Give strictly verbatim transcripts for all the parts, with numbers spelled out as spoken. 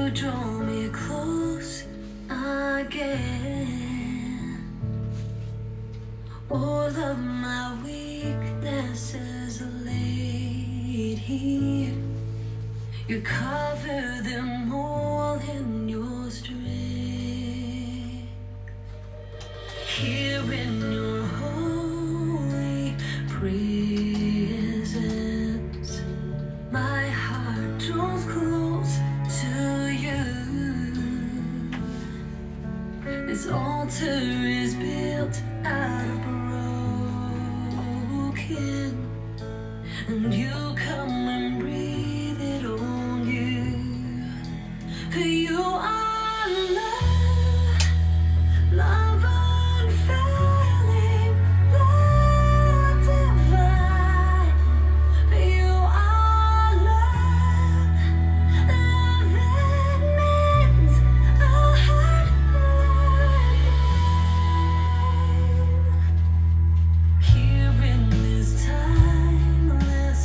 draw me close again. All of my weaknesses laid here. You cover them all in your strength. Here in your holy presence, my heart draws close to you. This altar is built out of broken, and you come and breathe it on you. For you are love, love unfailing, love divine. For you are love, love that mends a heart like mine. Here in this timeless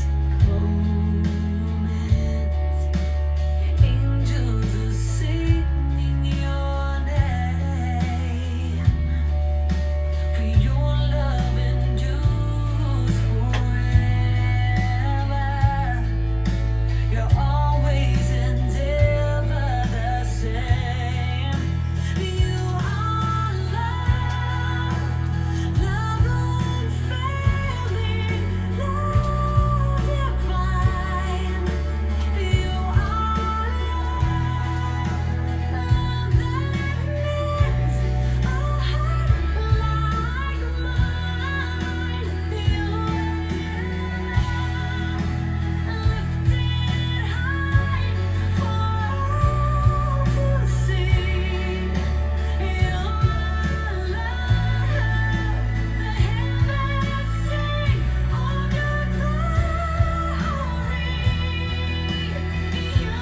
moment, angels are singing your name. For your love endures forever. You're always and ever the same. You are love, love unfailing, love divine. You are love, love that mends a heart like mine. You are lifted high for all to see. You are love, the heavens sing of your glory. You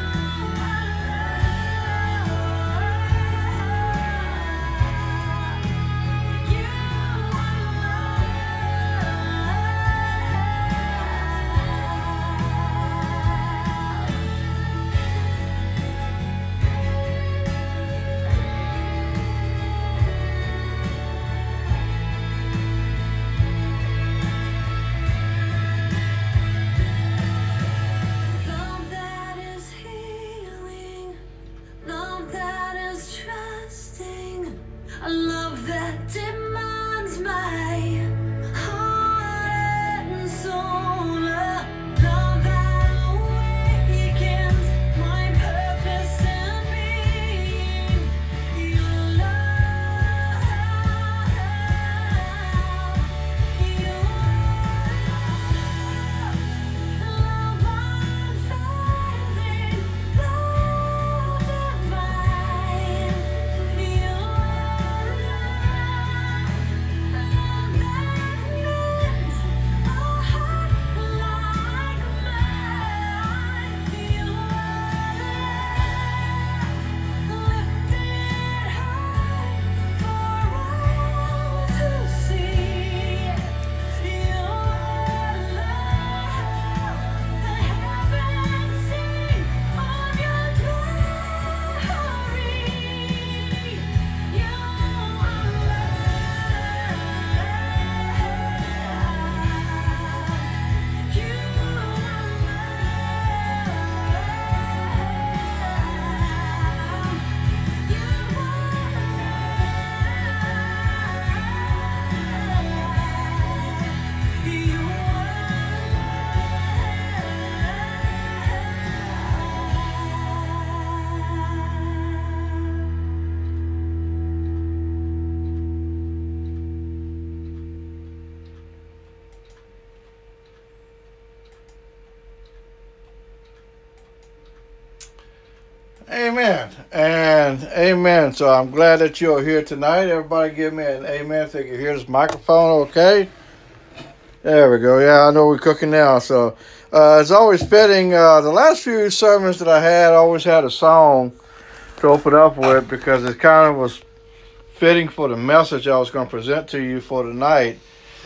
love that is healing, love that is trusting, a love that demands my heart and soul, a love that awakens my purpose and being. Your love, your love, love unfailing, love divine. You are love, love that mends a heart like mine. You are lifted high for all to see. You are love, the heavens sing of your glory. You are love, you Amen and amen. So I'm glad that you're here tonight. Everybody give me an amen if they can hear this microphone okay. There we go. Yeah, I know we're cooking now. So uh, it's always fitting. Uh, the last few sermons that I had I always had a song to open up with because it kind of was fitting for the message I was going to present to you for tonight.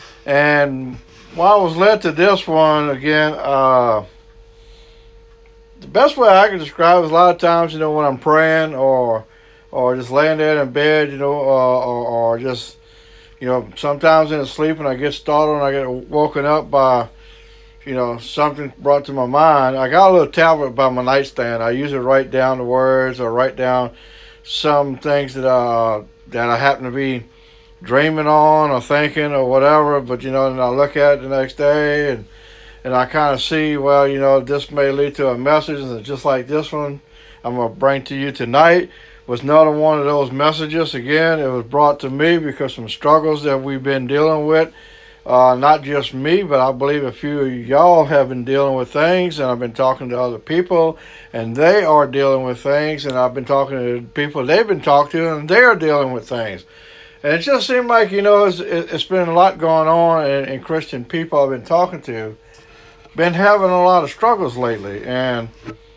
And while I was led to this one again, uh, the best way I can describe it is a lot of times, you know, when I'm praying or or just laying there in bed, you know, uh, or or just, you know, sometimes in sleep and I get startled and I get woken up by, you know, something brought to my mind. I got a little tablet by my nightstand. I usually write down the words or write down some things that uh that I happen to be dreaming on or thinking or whatever. But you know, and I look at it the next day and and I kind of see, well, you know, this may lead to a message, and just like this one I'm going to bring to you tonight was another one of those messages. Again, it was brought to me because some struggles that we've been dealing with, uh, not just me, but I believe a few of y'all have been dealing with things, and I've been talking to other people, and they are dealing with things, and I've been talking to people they've been talking to, and they are dealing with things. And it just seemed like, you know, it's, it's been a lot going on, and, and Christian people I've been talking to been having a lot of struggles lately. And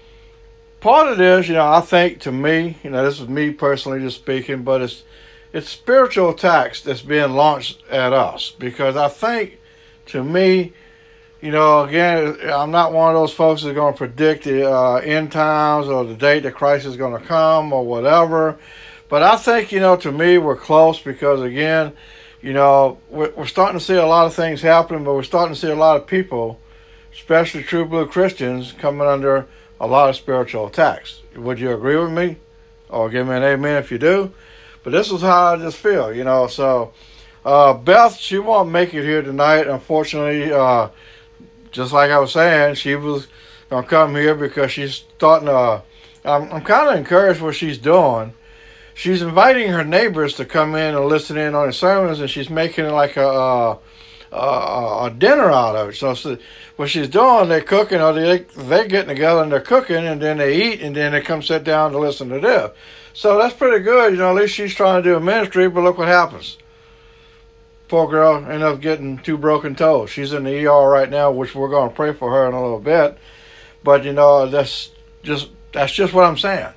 part of this, you know, I think to me, you know, this is me personally just speaking, but it's it's spiritual attacks that's being launched at us. Because I think, to me, you know, again, I'm not one of those folks that's going to predict the uh, end times or the date that Christ is going to come or whatever. But I think, you know, to me, we're close because, again, you know, we're, we're starting to see a lot of things happening, but we're starting to see a lot of people, especially true blue Christians, coming under a lot of spiritual attacks. Would you agree with me? Or give me an amen if you do. But this is how I just feel, you know. So, uh, Beth, she won't make it here tonight. Unfortunately, uh, just like I was saying, she was going to come here because she's starting to, I'm, I'm kind of encouraged what she's doing. She's inviting her neighbors to come in and listen in on the sermons, and she's making it like a, a, a, a dinner out of it. So, so what she's doing, they're cooking, or they, they're getting together and they're cooking, and then they eat, and then they come sit down to listen to this. So that's pretty good. You know, at least she's trying to do a ministry, but look what happens. Poor girl ended up getting two broken toes. She's in the E R right now, which we're going to pray for her in a little bit. But, you know, that's just that's just what I'm saying.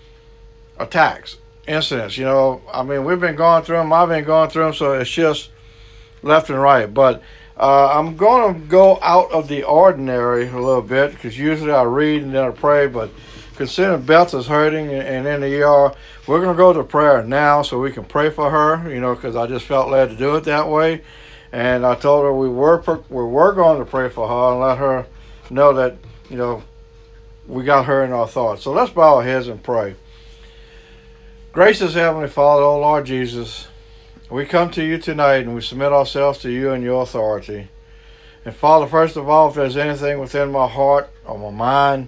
Attacks. Incidents, you know, I mean, we've been going through them. I've been going through them, so it's just left and right. But uh, I'm going to go out of the ordinary a little bit because usually I read and then I pray. But considering Beth is hurting and in the E R, we're going to go to prayer now so we can pray for her, you know, because I just felt led to do it that way. And I told her we were we were going to pray for her and let her know that, you know, we got her in our thoughts. So let's bow our heads and pray. Gracious Heavenly Father, O Lord Jesus, we come to you tonight and we submit ourselves to you and your authority. And Father, first of all, if there's anything within my heart or my mind,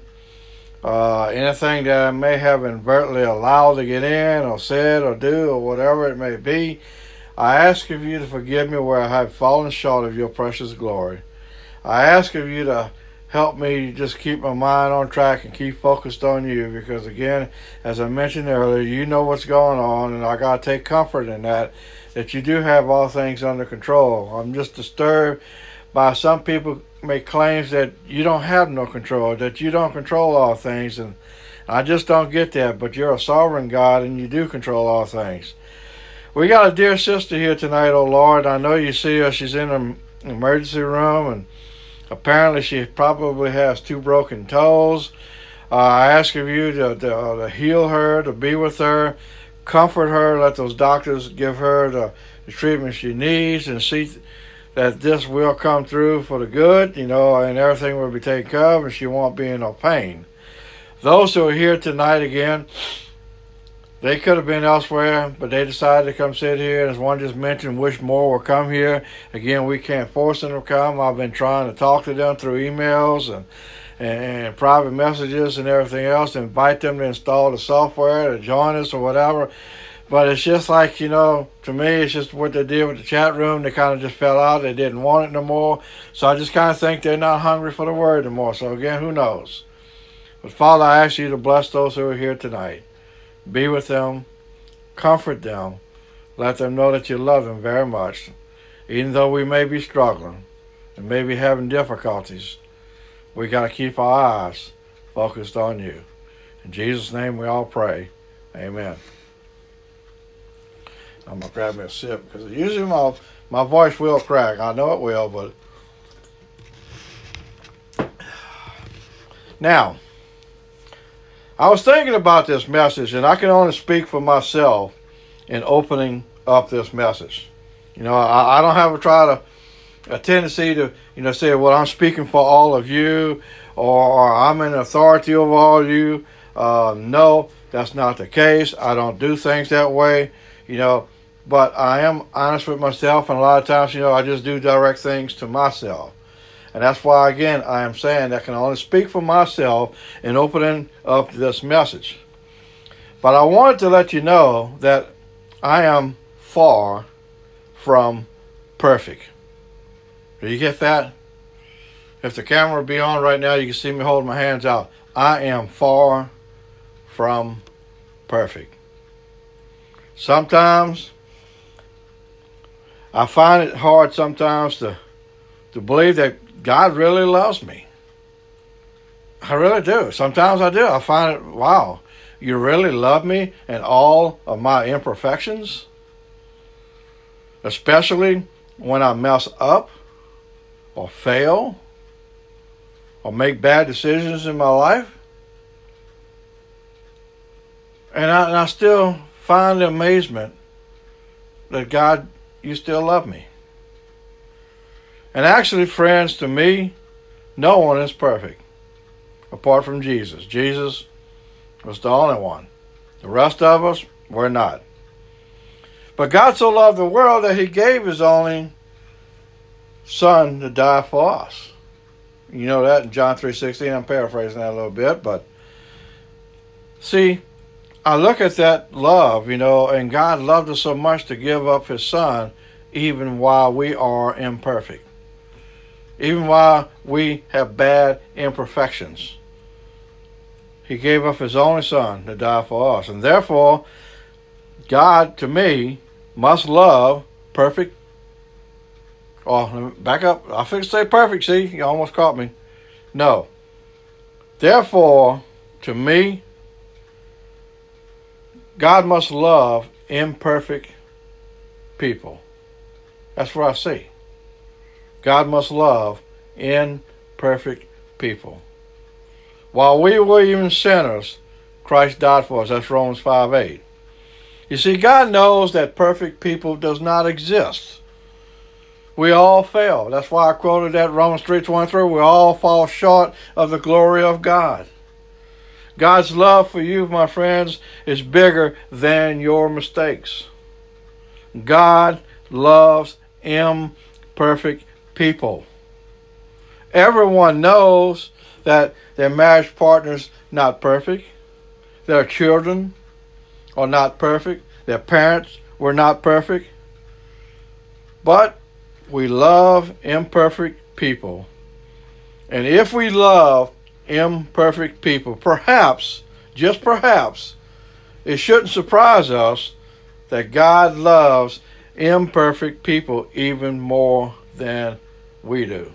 uh, anything that I may have inadvertently allowed to get in or said or do or whatever it may be, I ask of you to forgive me where I have fallen short of your precious glory. I ask of you to help me just keep my mind on track and keep focused on you because, again, as I mentioned earlier, you know what's going on, and I got to take comfort in that, that you do have all things under control. I'm just disturbed by some people make claims that you don't have no control, that you don't control all things, and I just don't get that, but you're a sovereign God, and you do control all things. We got a dear sister here tonight, oh Lord. I know you see her. She's in an emergency room, and apparently she probably has two broken toes. Uh, I ask of you to, to, uh, to heal her, to be with her, comfort her, let those doctors give her the, the treatment she needs, and see that this will come through for the good, you know, and everything will be taken care of, and she won't be in no pain. Those who are here tonight, again, they could have been elsewhere, but they decided to come sit here. And as one just mentioned, wish more will come here. Again, we can't force them to come. I've been trying to talk to them through emails and, and, and private messages and everything else, invite them to install the software, to join us or whatever. But it's just like, you know, to me, it's just what they did with the chat room. They kind of just fell out. They didn't want it no more. So I just kind of think they're not hungry for the word anymore. So again, who knows? But Father, I ask you to bless those who are here tonight. Be with them, comfort them, let them know that you love them very much. Even though we may be struggling and may be having difficulties, we got to keep our eyes focused on you. In Jesus' name we all pray. Amen. I'm going to grab me a sip because usually my, my voice will crack. I know it will, but... Now, I was thinking about this message, and I can only speak for myself in opening up this message. You know, I, I don't have a try to a tendency to, you know, say, well, I'm speaking for all of you, or, or I'm in authority over all of you. Uh, no, that's not the case. I don't do things that way, you know, but I am honest with myself, and a lot of times, you know, I just do direct things to myself. And that's why, again, I am saying I can only speak for myself in opening up this message. But I wanted to let you know that I am far from perfect. Do you get that? If the camera would be on right now, you can see me holding my hands out. I am far from perfect. Sometimes I find it hard sometimes to, to believe that God really loves me. I really do. Sometimes I do. I find it, wow, you really love me and all of my imperfections? Especially when I mess up, or fail, or make bad decisions in my life. And I, and I still find the amazement that God, you still love me. And actually, friends, to me, no one is perfect apart from Jesus. Jesus was the only one. The rest of us, we're not. But God so loved the world that he gave his only Son to die for us. You know that in John three sixteen. I'm paraphrasing that a little bit, but see, I look at that love, you know, and God loved us so much to give up his Son even while we are imperfect, even while we have bad imperfections. He gave up his only Son to die for us, and therefore God, to me, must love perfect. Oh, back up. I fixed to say perfect, see? You almost caught me. No. Therefore, to me, God must love imperfect people. That's what I see. God must love imperfect people. While we were even sinners, Christ died for us. That's Romans five eight. You see, God knows that perfect people does not exist. We all fail. That's why I quoted that Romans three twenty-three. We all fall short of the glory of God. God's love for you, my friends, is bigger than your mistakes. God loves imperfect people. Everyone knows that their marriage partner's not perfect. Their children are not perfect. Their parents were not perfect. But we love imperfect people. And if we love imperfect people, perhaps, just perhaps, it shouldn't surprise us that God loves imperfect people even more than we do.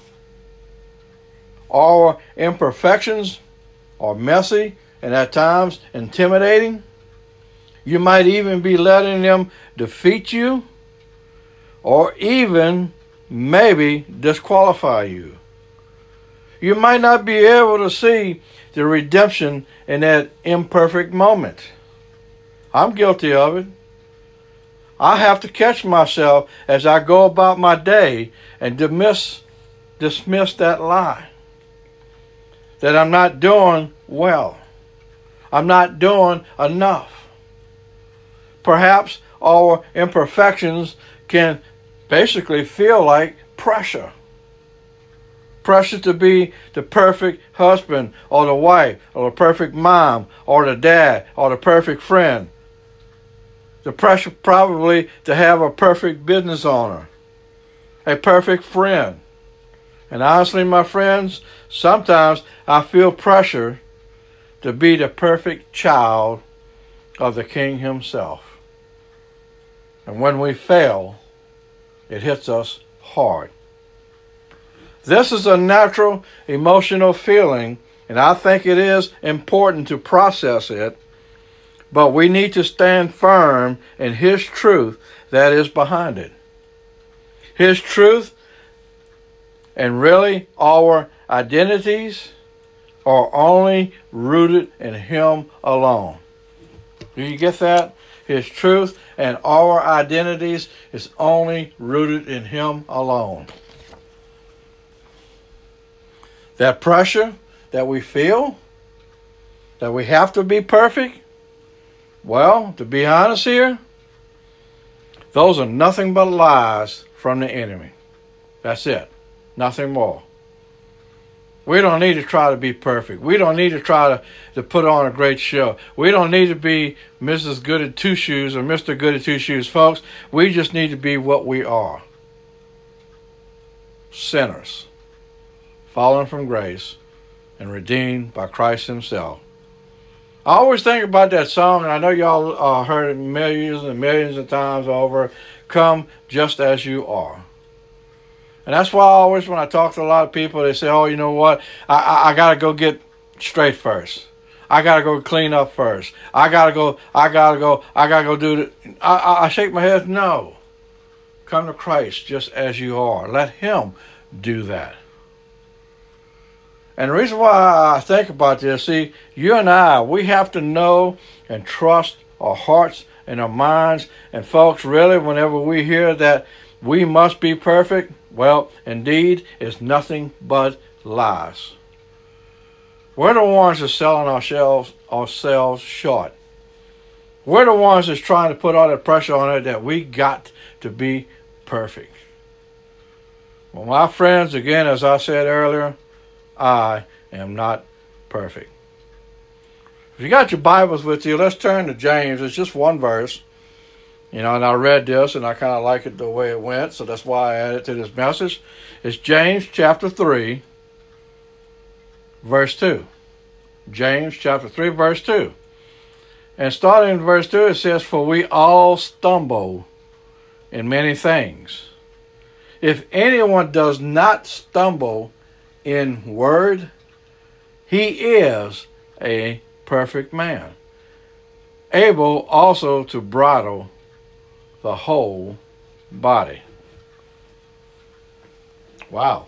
Our imperfections are messy and at times intimidating. You might even be letting them defeat you, or even maybe disqualify you. You might not be able to see the redemption in that imperfect moment. I'm guilty of it. I have to catch myself as I go about my day and dismiss, dismiss that lie. That I'm not doing well. I'm not doing enough. Perhaps our imperfections can basically feel like pressure. Pressure to be the perfect husband or the wife or the perfect mom or the dad or the perfect friend. The pressure probably to have a perfect business owner, a perfect friend. And honestly, my friends, sometimes I feel pressure to be the perfect child of the King himself. And when we fail, it hits us hard. This is a natural emotional feeling, and I think it is important to process it, but we need to stand firm in His truth that is behind it. His truth and really our identities are only rooted in Him alone. Do you get that? His truth and our identities is only rooted in Him alone. That pressure that we feel, that we have to be perfect, well, to be honest here, those are nothing but lies from the enemy. That's it. Nothing more. We don't need to try to be perfect. We don't need to try to, to put on a great show. We don't need to be Missus Goody Two Shoes or Mister Goody Two Shoes, folks. We just need to be what we are. Sinners, fallen from grace, and redeemed by Christ Himself. I always think about that song, and I know y'all uh, heard it millions and millions of times over. Come just as you are. And that's why I always, when I talk to a lot of people, they say, oh, you know what? I, I, I got to go get straight first. I got to go clean up first. I got to go, I got to go, I got to go do it. I, I, I shake my head, no. Come to Christ just as you are. Let Him do that. And the reason why I think about this, see, you and I, we have to know and trust our hearts and our minds. And folks, really, whenever we hear that we must be perfect, well, indeed, it's nothing but lies. We're the ones that's selling ourselves, ourselves short. We're the ones that's trying to put all that pressure on it that we got to be perfect. Well, my friends, again, as I said earlier, I am not perfect. If you got your Bibles with you, let's turn to James. It's just one verse. You know, and I read this, and I kind of like it the way it went, so that's why I added to this message. It's James chapter three, verse two. James chapter three, verse two. And starting in verse two, it says, for we all stumble in many things. If anyone does not stumble in word, he is a perfect man, able also to bridle the whole body. Wow.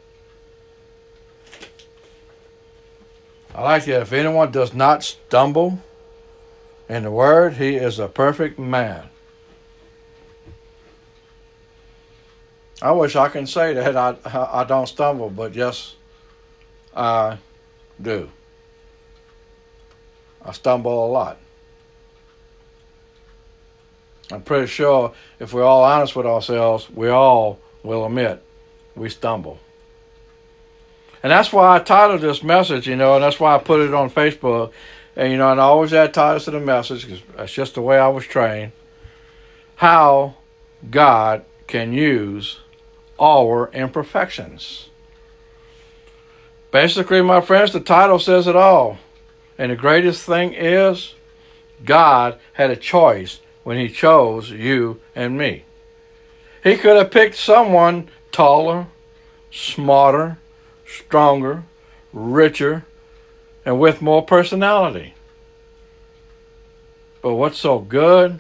I like that. If anyone does not stumble in the word, he is a perfect man. I wish I can say that I, I don't stumble, but yes, I do. I stumble a lot. I'm pretty sure if we're all honest with ourselves, we all will admit we stumble. And that's why I titled this message, you know, and that's why I put it on Facebook. And, you know, and I always add titles to the message because that's just the way I was trained. How God can use our imperfections. Basically, my friends, the title says it all. And the greatest thing is God had a choice when He chose you and me. He could have picked someone taller, smarter, stronger, richer, and with more personality. But what's so good?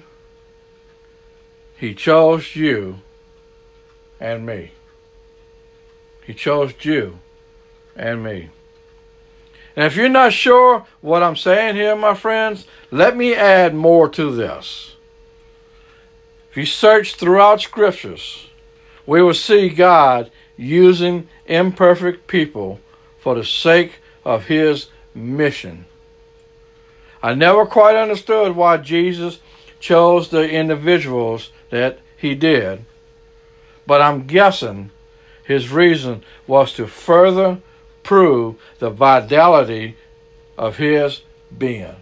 He chose you and me. He chose you and me. And if you're not sure what I'm saying here, my friends, let me add more to this. If you search throughout scriptures, we will see God using imperfect people for the sake of His mission. I never quite understood why Jesus chose the individuals that He did, but I'm guessing His reason was to further prove the vitality of His being.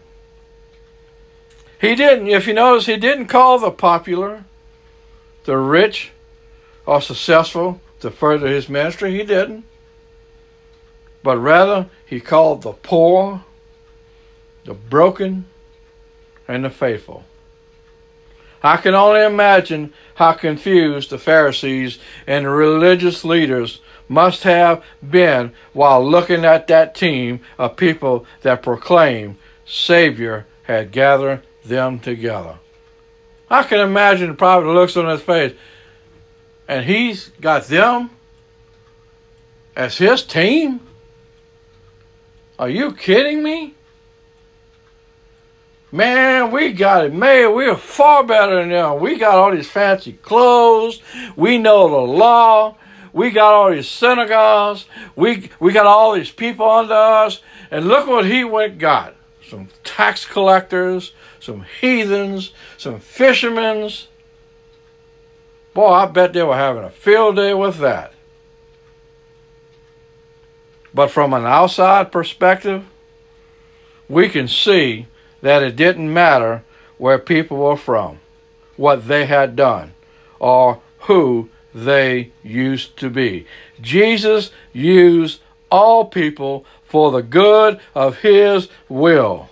He didn't, if you notice, He didn't call the popular, the rich, or successful to further His ministry. He didn't. But rather, He called the poor, the broken, and the faithful. I can only imagine how confused the Pharisees and the religious leaders must have been while looking at that team of people that proclaimed Savior had gathered them together. I can imagine probably the looks on his face. And He's got them as His team? Are you kidding me? Man, we got it made. We're far better than them. We got all these fancy clothes. We know the law. We got all these synagogues. We we got all these people under us. And look what he went got. Some tax collectors, some heathens, some fishermen. Boy, I bet they were having a field day with that. But from an outside perspective, we can see that it didn't matter where people were from, what they had done, or who they used to be. Jesus used all people for the good of his will.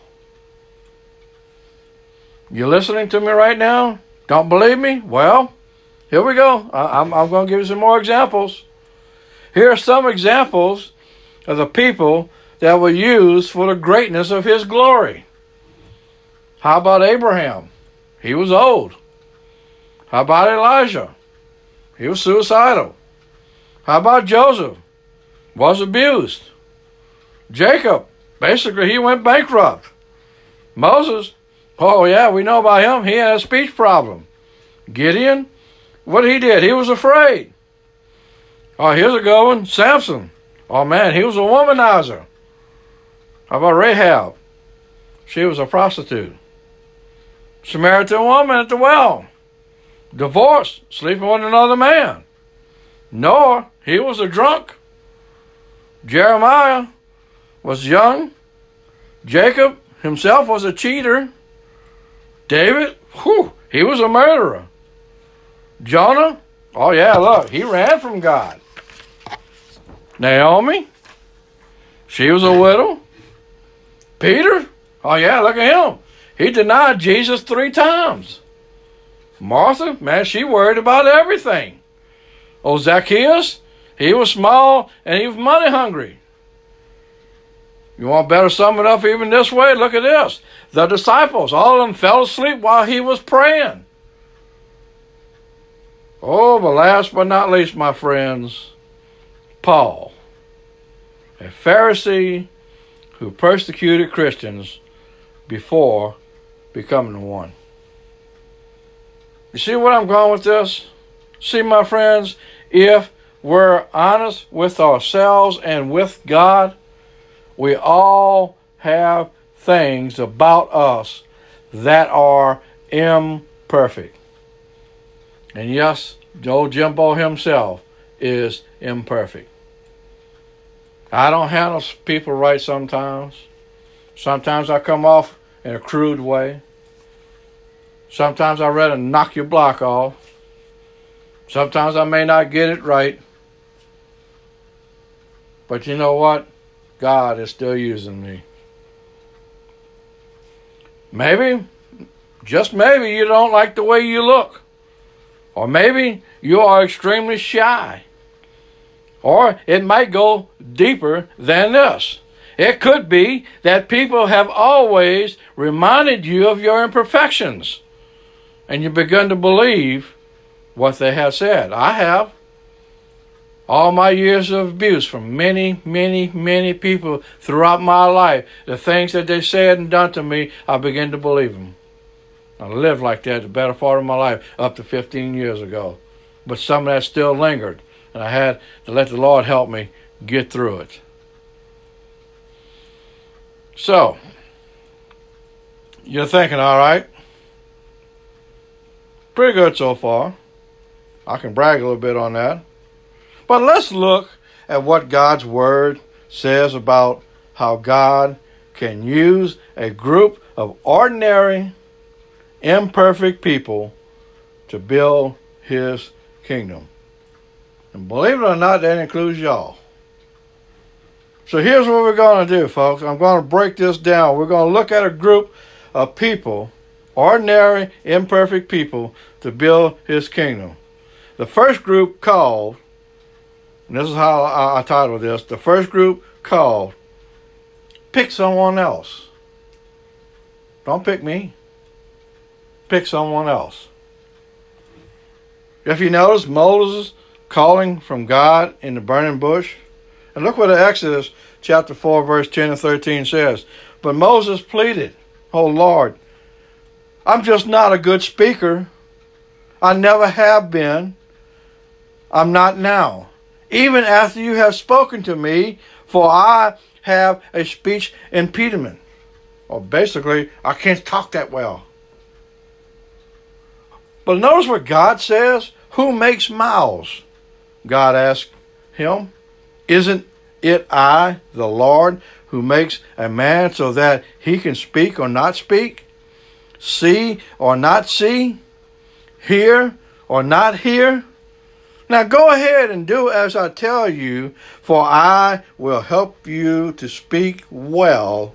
You listening to me right now? Don't believe me? Well, here we go. I, I'm, I'm going to give you some more examples. Here are some examples of the people that were used for the greatness of his glory. How about Abraham? He was old. How about Elijah? He was suicidal. How about Joseph? Was abused. Jacob, basically he went bankrupt. Moses, oh yeah, we know about him. He had a speech problem. Gideon, what he did, he was afraid. Oh, here's a good one, Samson. Oh man, he was a womanizer. How about Rahab? She was a prostitute. Samaritan woman at the well. Divorced, sleeping with another man. Noah, he was a drunk. Jeremiah was young. Jacob himself was a cheater. David, whew, he was a murderer. Jonah, oh yeah, look, he ran from God. Naomi, she was a widow. Peter, oh yeah, look at him. He denied Jesus three times. Martha, man, she worried about everything. Oh, Zacchaeus, he was small and he was money hungry. You want better sum it up even this way? Look at this. The disciples, all of them fell asleep while he was praying. Oh, but last but not least, my friends, Paul, a Pharisee who persecuted Christians before becoming one. You see what I'm going with this? See, my friends, if we're honest with ourselves and with God, we all have things about us that are imperfect. And yes, Joe Jimbo himself is imperfect. I don't handle people right sometimes. Sometimes I come off in a crude way. Sometimes I'd rather knock your block off. Sometimes I may not get it right. But you know what? God is still using me. Maybe, just maybe, you don't like the way you look. Or maybe you are extremely shy. Or it might go deeper than this. It could be that people have always reminded you of your imperfections. And you begin to believe what they have said. I have. All my years of abuse from many, many, many people throughout my life, the things that they said and done to me, I begin to believe them. I lived like that the better part of my life up to fifteen years ago. But some of that still lingered. And I had to let the Lord help me get through it. So, you're thinking, all right, pretty good so far. I can brag a little bit on that. But let's look at what God's Word says about how God can use a group of ordinary, imperfect people to build His kingdom. And believe it or not, that includes y'all. So here's what we're going to do, folks. I'm going to break this down. We're going to look at a group of people, ordinary, imperfect people, to build His kingdom. The first group called, and this is how I, I titled this, the first group called, pick someone else. Don't pick me. Pick someone else. If you notice, Moses calling from God in the burning bush, And look what Exodus chapter four, verse ten and thirteen says. But Moses pleaded, "Oh Lord, I'm just not a good speaker. I never have been. I'm not now. Even after you have spoken to me, for I have a speech impediment." Or basically, I can't talk that well. But notice what God says. Who makes mouths? God asked him. Isn't it I, the Lord, who makes a man so that he can speak or not speak? See or not see? Hear or not hear? Now go ahead and do as I tell you, for I will help you to speak well,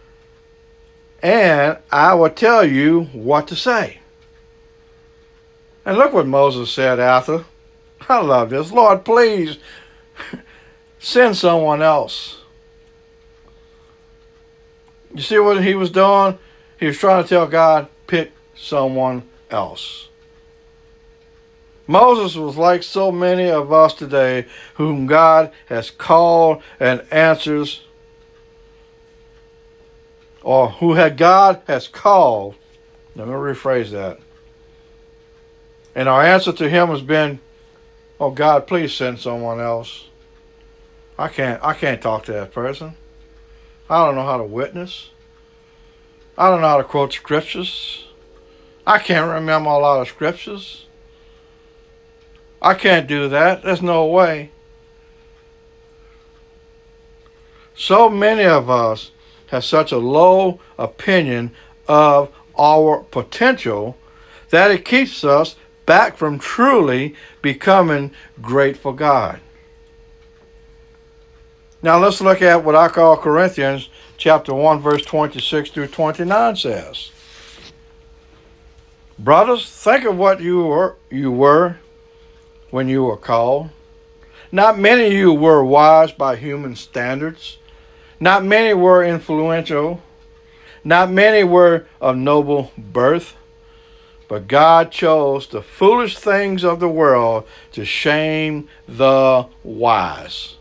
and I will tell you what to say. And look what Moses said after. I love this. Lord, please send someone else. You see what he was doing? He was trying to tell God, pick someone else. Moses was like so many of us today whom God has called and answers, or who had God has called. Let me rephrase that. And our answer to him has been, "Oh God, please send someone else. I can't I can't talk to that person. I don't know how to witness. I don't know how to quote scriptures. I can't remember a lot of scriptures. I can't do that. There's no way." So many of us have such a low opinion of our potential that it keeps us back from truly becoming great for God. Now let's look at what I call Corinthians chapter one, verse twenty-six through twenty-nine says. Brothers, think of what you were, you were when you were called. Not many of you were wise by human standards. Not many were influential. Not many were of noble birth. But God chose the foolish things of the world to shame the wise.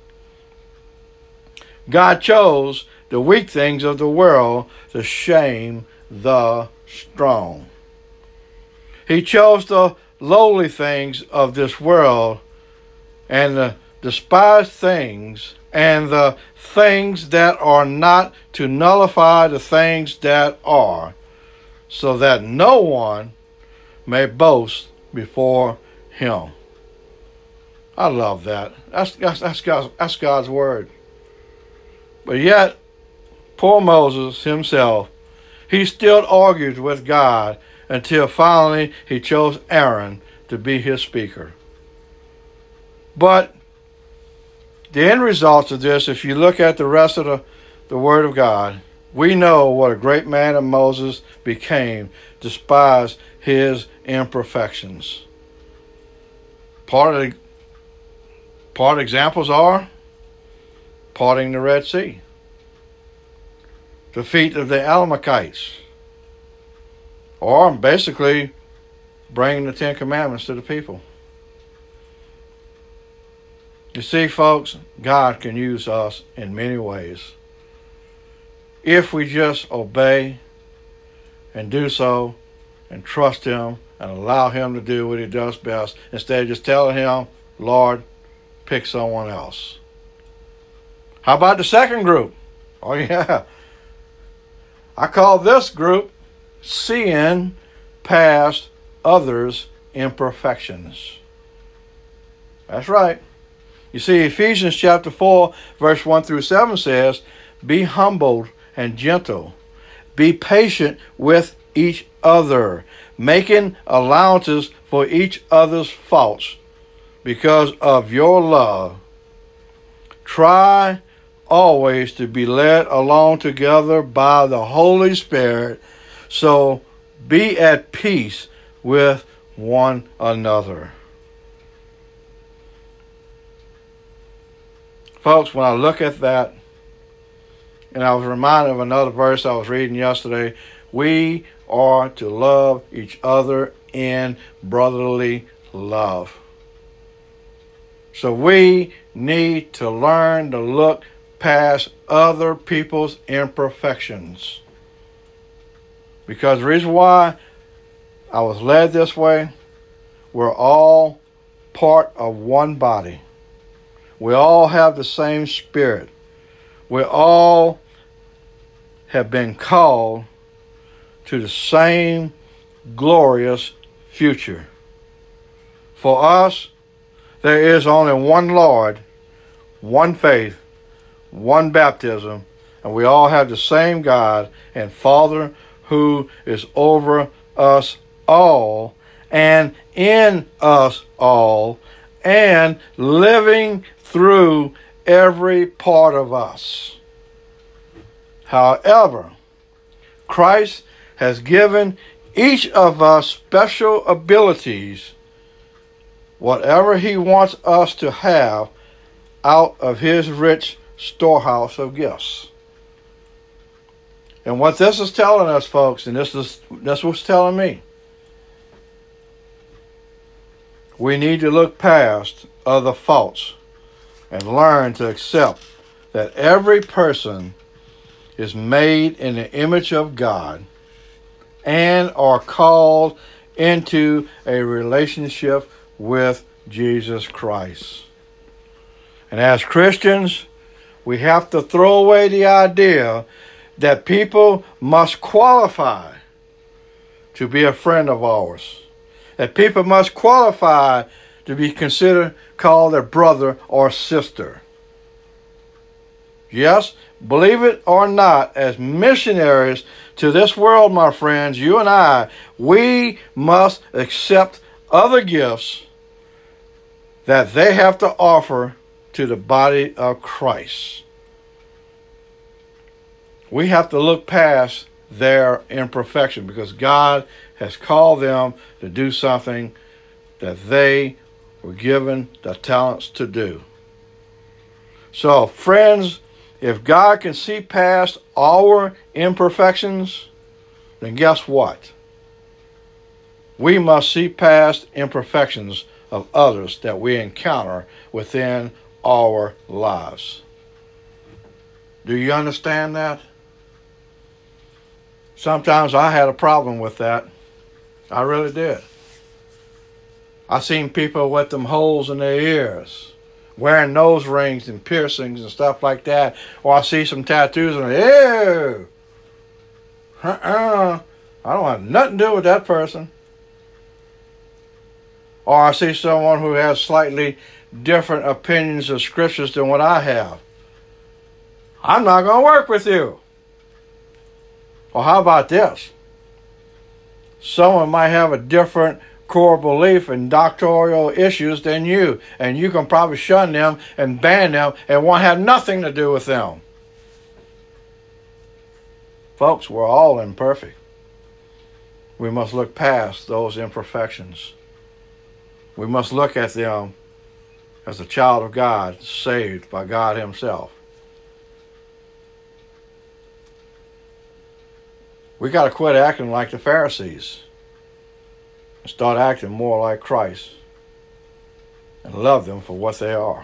God chose the weak things of the world to shame the strong. He chose the lowly things of this world and the despised things and the things that are not to nullify the things that are, so that no one may boast before him. I love that. That's, that's, that's, God's, that's God's word. But yet, poor Moses himself, he still argued with God until finally he chose Aaron to be his speaker. But the end result of this, if you look at the rest of the, the Word of God, we know what a great man of Moses became, despite his imperfections. Part of the part examples are parting the Red Sea, defeat of the Amalekites, or basically bringing the Ten Commandments to the people. You see, folks, God can use us in many ways if we just obey and do so and trust him and allow him to do what he does best, instead of just telling him, Lord, pick someone else. How about the second group? Oh yeah. I call this group seeing past others' imperfections. That's right. You see, Ephesians chapter four, verse one through seven says, be humbled and gentle. Be patient with each other, making allowances for each other's faults because of your love. Try always to be led along together by the Holy Spirit, so be at peace with one another. Folks, when I look at that, and I was reminded of another verse I was reading yesterday, we are to love each other in brotherly love. So we need to learn to look past other people's imperfections. Because the reason why I was led this way, we're all part of one body. We all have the same spirit. We all have been called to the same glorious future. For us, there is only one Lord, one faith, one baptism, and we all have the same God and Father who is over us all and in us all and living through every part of us. However, Christ has given each of us special abilities, whatever he wants us to have out of his rich storehouse of gifts. And what this is telling us, folks, and this is that's what's telling me, we need to look past other faults and learn to accept that every person is made in the image of God and are called into a relationship with Jesus Christ. And as Christians, we have to throw away the idea that people must qualify to be a friend of ours. That people must qualify to be considered called a brother or sister. Yes, believe it or not, as missionaries to this world, my friends, you and I, we must accept other gifts that they have to offer to the body of Christ. We have to look past their imperfection because God has called them to do something that they were given the talents to do. So, friends, if God can see past our imperfections, then guess what? We must see past imperfections of others that we encounter within our lives. Do you understand that? Sometimes I had a problem with that. I really did. I seen people with them holes in their ears, wearing nose rings and piercings and stuff like that. Or I see some tattoos and ew, uh-uh, I don't have nothing to do with that person. Or I see someone who has slightly different opinions of scriptures than what I have. I'm not going to work with you. Or how about this? Someone might have a different core belief and doctrinal issues than you, and you can probably shun them and ban them and won't have nothing to do with them. Folks, we're all imperfect. We must look past those imperfections. We must look at them as a child of God, saved by God himself. We got to quit acting like the Pharisees and start acting more like Christ and love them for what they are.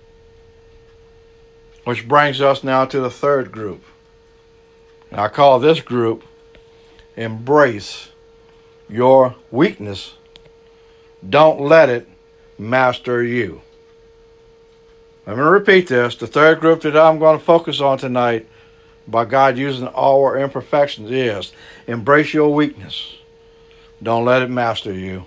Which brings us now to the third group. And I call this group, embrace your weakness. Don't let it master you. Let me repeat this. The third group that I'm going to focus on tonight, by God using our imperfections, is embrace your weakness. Don't let it master you.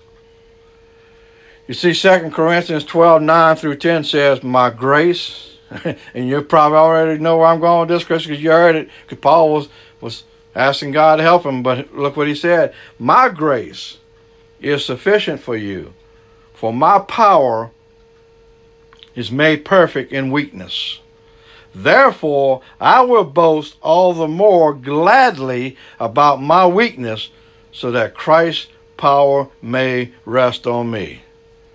You see, Second Corinthians twelve, nine through ten says, my grace, and you probably already know where I'm going with this, Chris, because you heard it, because Paul was, was asking God to help him, but look what he said. My grace is sufficient for you, for my power is made perfect in weakness. Therefore, I will boast all the more gladly about my weakness, so that Christ's power may rest on me.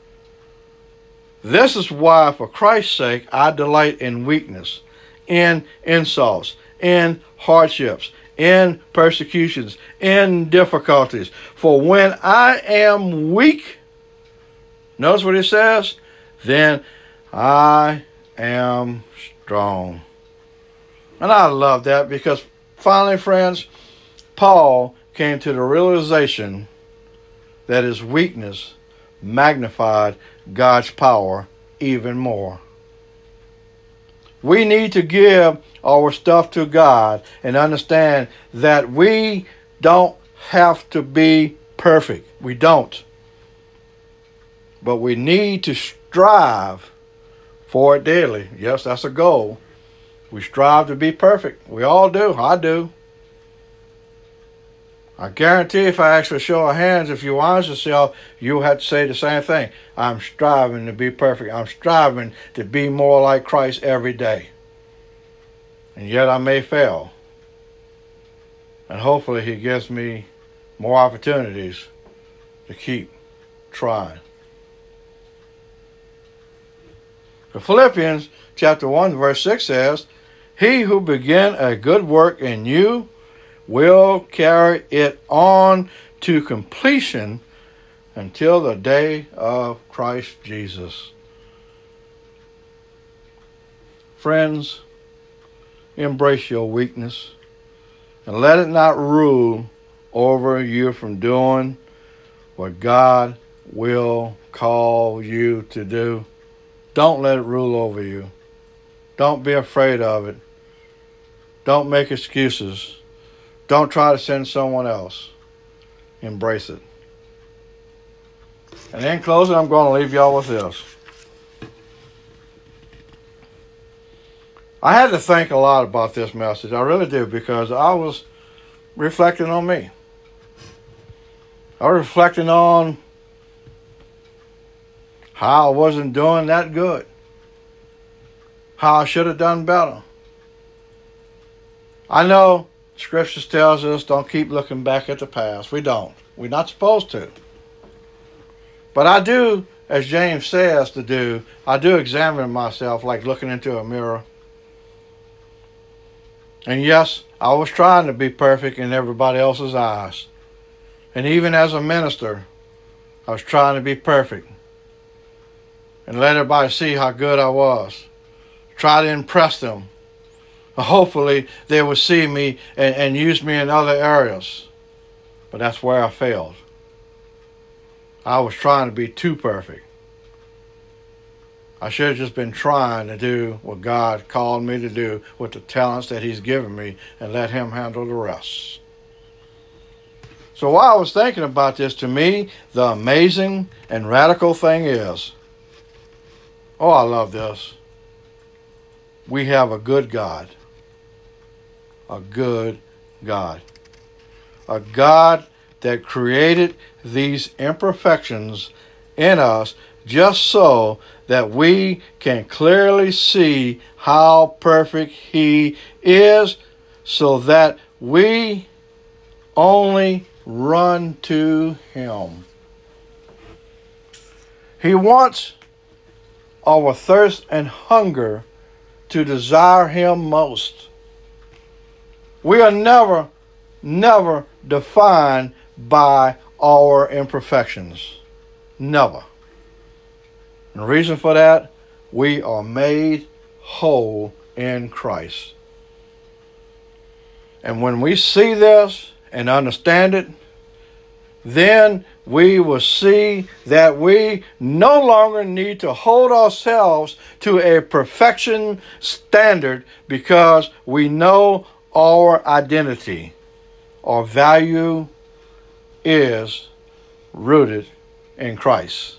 This is why, for Christ's sake, I delight in weakness, in insults, in hardships, in persecutions, in difficulties. For when I am weak, notice what it says, then I am strong. And I love that because finally, friends, Paul came to the realization that his weakness magnified God's power even more. We need to give our stuff to God and understand that we don't have to be perfect. We don't. But we need to strive for it daily. Yes, that's a goal. We strive to be perfect. We all do. I do. I guarantee if I ask for a show of hands, if you honest yourself, you'll have to say the same thing. I'm striving to be perfect. I'm striving to be more like Christ every day. And yet I may fail. And hopefully he gives me more opportunities to keep trying. The Philippians chapter one verse six says, "He who began a good work in you will carry it on to completion until the day of Christ Jesus." Friends, embrace your weakness and let it not rule over you from doing what God will call you to do. Don't let it rule over you. Don't be afraid of it. Don't make excuses. Don't try to send someone else. Embrace it. And in closing, I'm going to leave y'all with this. I had to think a lot about this message. I really do, because I was reflecting on me. I was reflecting on how I wasn't doing that good. How I should have done better. I know Scripture tells us don't keep looking back at the past. We don't. We're not supposed to. But I do, as James says to do, I do examine myself like looking into a mirror. And yes, I was trying to be perfect in everybody else's eyes. And even as a minister, I was trying to be perfect. And let everybody see how good I was. Try to impress them. Hopefully they would see me and, and use me in other areas. But that's where I failed. I was trying to be too perfect. I should have just been trying to do what God called me to do with the talents that He's given me and let Him handle the rest. So while I was thinking about this, to me, the amazing and radical thing is, oh, I love this. We have a good God. A good God. A God that created these imperfections in us just so that we can clearly see how perfect He is, so that we only run to Him. He wants our thirst and hunger to desire Him most. We are never, never defined by our imperfections. Never. And the reason for that, we are made whole in Christ. And when we see this and understand it, then we will see that we no longer need to hold ourselves to a perfection standard, because we know our identity, our value is rooted in Christ.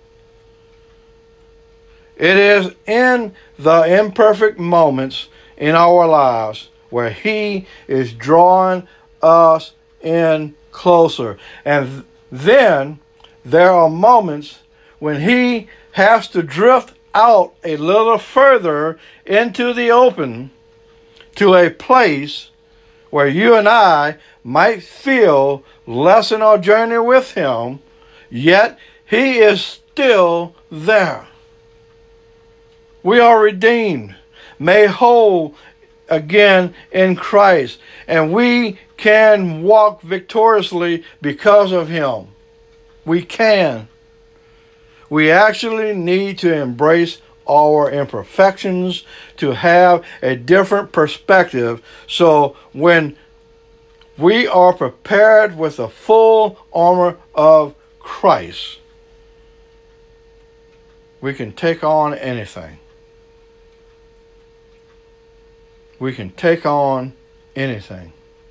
It is in the imperfect moments in our lives where He is drawing us in closer. And then there are moments when He has to drift out a little further into the open to a place where you and I might feel less in our journey with Him, yet He is still there. We are redeemed, made whole again in Christ, and we can walk victoriously because of Him. We can. We actually need to embrace our imperfections to have a different perspective. So when we are prepared with the full armor of Christ, we can take on anything. We can take on anything.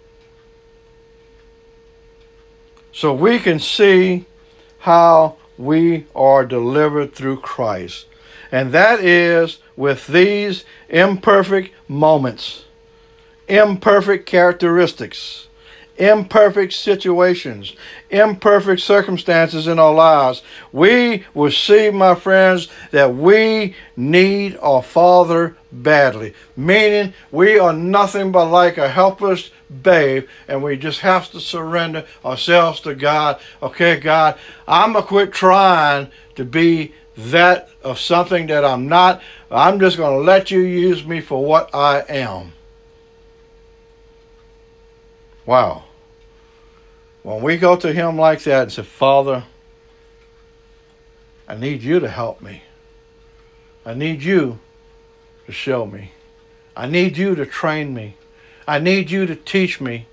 So we can see how we are delivered through Christ. And that is with these imperfect moments, imperfect characteristics, imperfect situations, imperfect circumstances in our lives. We will see, my friends, that we need our Father badly. Meaning we are nothing but like a helpless babe, and we just have to surrender ourselves to God. Okay, God, I'm going to quit trying to be that of something that I'm not. I'm just going to let you use me for what I am. Wow. When we go to him like that and say, Father, I need you to help me. I need you to show me. I need you to train me. I need you to teach me.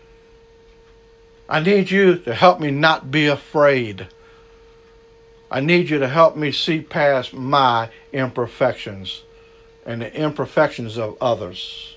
I need you to help me not be afraid. I need you to help me see past my imperfections and the imperfections of others.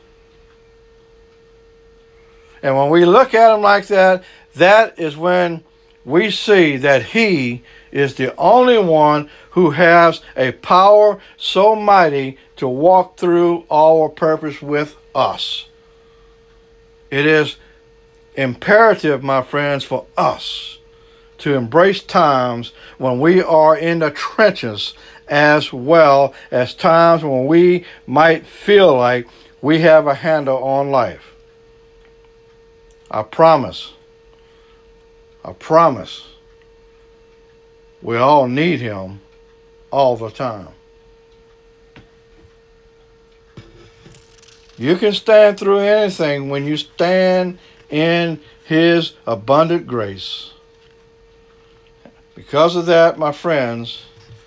And when we look at him like that, that is when we see that he is the only one who has a power so mighty to walk through our purpose with us. It is imperative, my friends, for us to embrace times when we are in the trenches, as well as times when we might feel like we have a handle on life. I promise, I promise, we all need him all the time. You can stand through anything when you stand in his abundant grace. Because of that, my friends,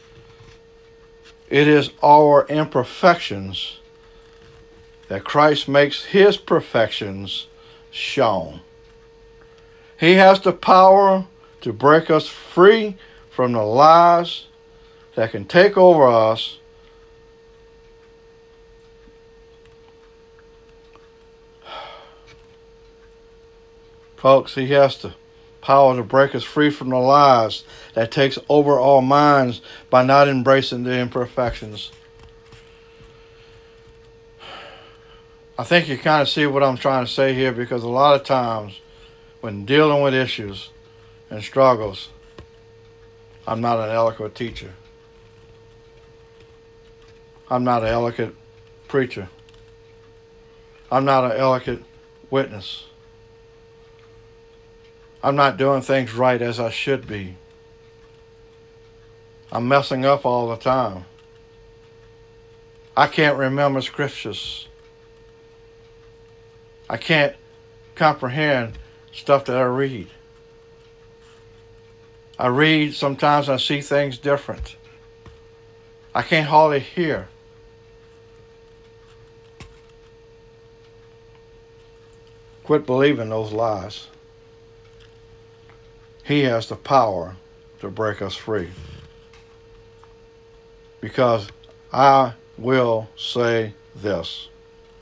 it is our imperfections that Christ makes his perfections shown. He has the power to break us free from the lies that can take over us. Folks, he has the power to break us free from the lies that takes over our minds by not embracing the imperfections. I think you kind of see what I'm trying to say here, because a lot of times when dealing with issues and struggles, I'm not an eloquent teacher. I'm not an eloquent preacher. I'm not an eloquent witness. I'm not doing things right as I should be. I'm messing up all the time. I can't remember scriptures. I can't comprehend stuff that I read. I read, sometimes I see things different. I can't hardly hear. Quit believing those lies. He has the power to break us free. Because I will say this.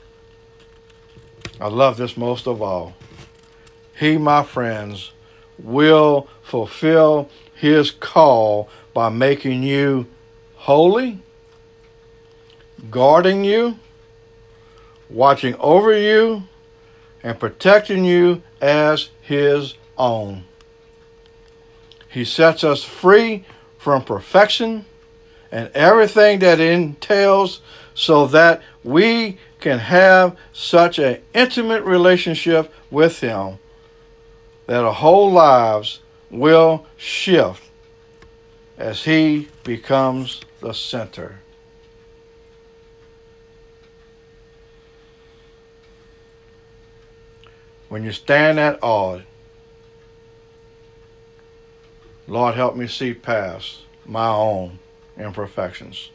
I love this most of all. He, my friends, will fulfill his call by making you holy, guarding you, watching over you, and protecting you as his own. He sets us free from perfection and everything that it entails, so that we can have such an intimate relationship with him that our whole lives will shift as he becomes the center. When you stand at awe, Lord, help me see past my own imperfections.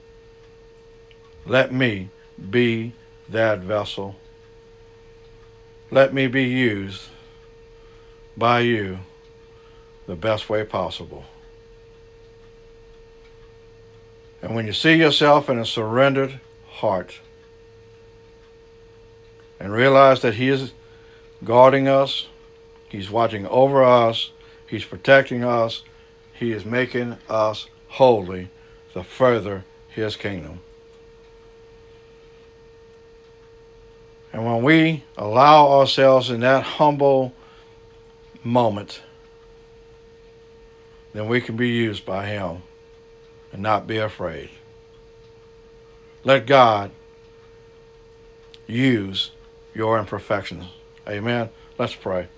Let me be that vessel. Let me be used by you the best way possible. And when you see yourself in a surrendered heart and realize that He is guarding us, He's watching over us, He's protecting us, He is making us holy to further His kingdom. And when we allow ourselves in that humble moment, then we can be used by Him and not be afraid. Let God use your imperfections. Amen. Let's pray.